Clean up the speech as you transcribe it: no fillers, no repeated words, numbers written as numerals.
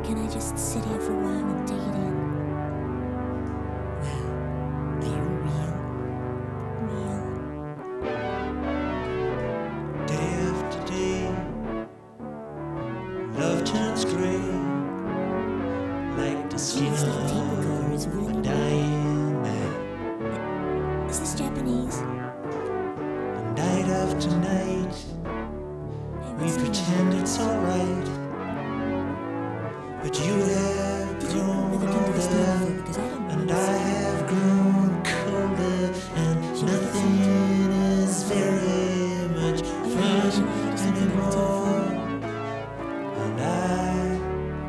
Can I just sit here for a while and take it in? Wow, are you real? Real. Day after day, love turns gray, like the skin Jeez, that tape recorder is of a really dying man. Is this Japanese? And night after night, Hey, we what's the name? pretend it's alright, but you have